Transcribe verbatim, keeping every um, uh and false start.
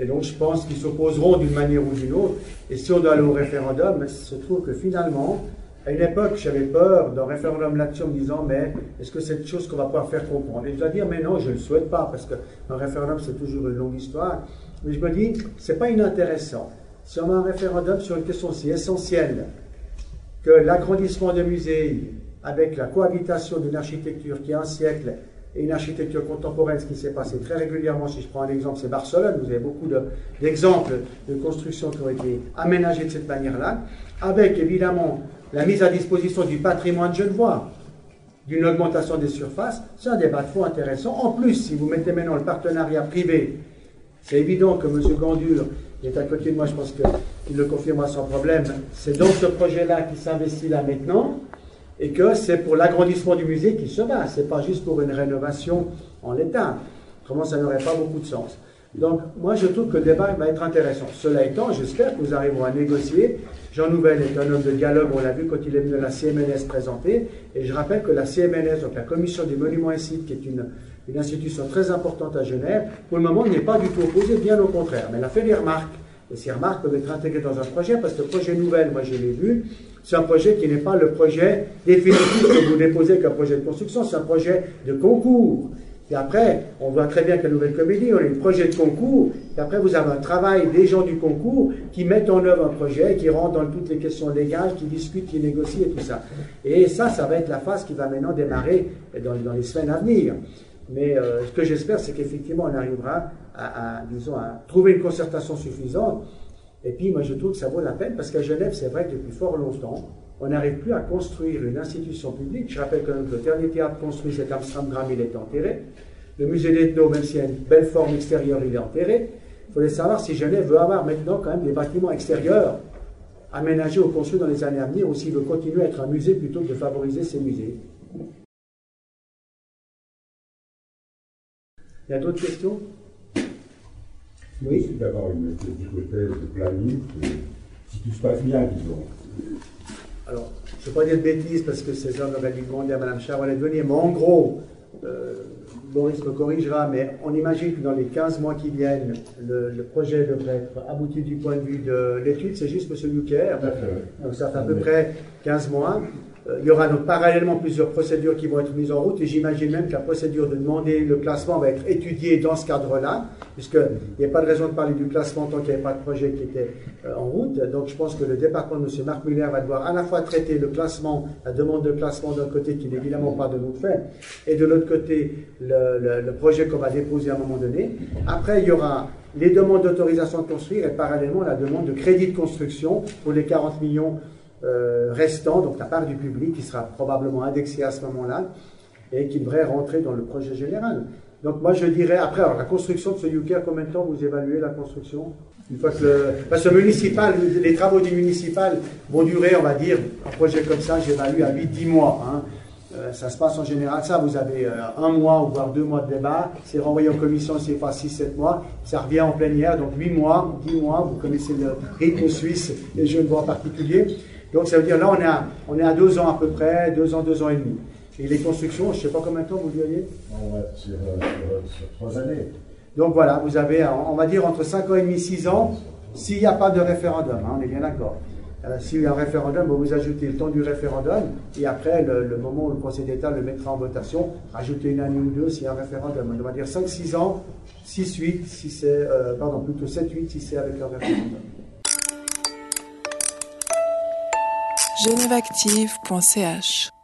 Et donc je pense qu'ils s'opposeront d'une manière ou d'une autre. Et si on doit aller au référendum, il se trouve que finalement, à une époque, j'avais peur d'un référendum là-dessus en me disant, mais est-ce que c'est une chose qu'on va pouvoir faire comprendre? Et je dois dire, mais non, je ne le souhaite pas, parce qu'un référendum, c'est toujours une longue histoire. Mais je me dis, c'est pas inintéressant. Si on a un référendum sur une question si essentielle que l'agrandissement de musées avec la cohabitation d'une architecture qui a un siècle et une architecture contemporaine, ce qui s'est passé très régulièrement, si je prends un exemple, c'est Barcelone, vous avez beaucoup d'exemples de, de constructions qui ont été aménagées de cette manière-là, avec évidemment la mise à disposition du patrimoine genevois, d'une augmentation des surfaces, c'est un débat de fond intéressant. En plus, si vous mettez maintenant le partenariat privé, c'est évident que M. Gandure, qui est à côté de moi, je pense qu'il le confirmera sans problème, c'est dans ce projet-là qu'il s'investit là maintenant, et que c'est pour l'agrandissement du musée qu'il se bat, c'est pas juste pour une rénovation en l'état. Autrement, ça n'aurait pas beaucoup de sens. Donc, moi, je trouve que le débat va être intéressant. Cela étant, j'espère que nous arriverons à négocier. Jean Nouvel est un homme de dialogue, on l'a vu quand il est venu à la C M N S présenter. Et je rappelle que la C M N S, donc la Commission des Monuments et Sites, qui est une, une institution très importante à Genève, pour le moment, n'est pas du tout opposée, bien au contraire. Mais elle a fait des remarques. Et ces remarques peuvent être intégrées dans un projet, parce que le projet Nouvel, moi je l'ai vu, c'est un projet qui n'est pas le projet définitif que vous déposez comme projet de construction, c'est un projet de concours. Et après, on voit très bien qu'à Nouvelle Comédie, on a un projet de concours, et après vous avez un travail des gens du concours qui mettent en œuvre un projet, qui rentrent dans toutes les questions légales, qui discutent, qui négocient et tout ça. Et ça, ça va être la phase qui va maintenant démarrer dans, dans les semaines à venir. Mais euh, ce que j'espère, c'est qu'effectivement, on arrivera à, à, disons, à trouver une concertation suffisante. Et puis, moi, je trouve que ça vaut la peine, parce qu'à Genève, c'est vrai que depuis fort longtemps, on n'arrive plus à construire une institution publique. Je rappelle quand même que le dernier théâtre construit, c'est Amsterdam, il est enterré. Le musée d'Ethno, même s'il y a une belle forme extérieure, il est enterré. Il faudrait savoir si Genève veut avoir maintenant quand même des bâtiments extérieurs aménagés ou construits dans les années à venir, ou s'il veut continuer à être un musée plutôt que de favoriser ces musées. Il y a d'autres questions? Oui. D'avoir une petite hypothèse de planning, si tout se passe bien, disons. Alors, je ne vais pas dire de bêtises parce que César aurait dû demander à Mme Charolet de venir, mais en gros, euh, Boris me corrigera, mais on imagine que dans les quinze mois qui viennent, le, le projet devrait être abouti du point de vue de l'étude, c'est juste M. Lucker, donc ça fait à peu près quinze mois. Il y aura donc parallèlement plusieurs procédures qui vont être mises en route, et j'imagine même que la procédure de demander le classement va être étudiée dans ce cadre-là, puisqu'il n'y a pas de raison de parler du classement tant qu'il n'y avait pas de projet qui était euh, en route. Donc je pense que le département de M. Marc Muller va devoir à la fois traiter le classement, la demande de classement d'un côté qui n'est évidemment pas de notre fait, et de l'autre côté le, le, le projet qu'on va déposer à un moment donné. Après il y aura les demandes d'autorisation de construire, et parallèlement la demande de crédit de construction pour les quarante millions Euh, restant, donc la part du public qui sera probablement indexée à ce moment-là et qui devrait rentrer dans le projet général. Donc moi je dirais, après, alors, la construction de ce U K, combien de temps vous évaluez la construction? Une fois que le, parce que municipal, les travaux du municipal vont durer, on va dire, un projet comme ça, j'évalue à huit dix mois. Hein. Euh, ça se passe en général, ça, vous avez euh, un mois ou voire deux mois de débat, c'est renvoyé en commission, c'est pas six sept mois, ça revient en plénière, donc huit mois, dix mois, vous connaissez le rythme suisse, les Genevois en particulier. Donc ça veut dire là on est à, on est à deux ans à peu près, deux ans, deux ans et demi. Et les constructions, je ne sais pas combien de temps vous diriez? On va sur, sur, sur trois années. Donc voilà, vous avez, on va dire entre cinq ans et demi, six ans, s'il n'y a pas de référendum, hein, on est bien d'accord. Euh, s'il y a un référendum, vous, vous ajoutez le temps du référendum, et après le, le moment où le Conseil d'État le mettra en votation, rajoutez une année ou deux s'il y a un référendum. On va dire cinq six ans, six huit, si c'est, euh, pardon, plutôt sept huit si c'est avec un référendum. genève active point c h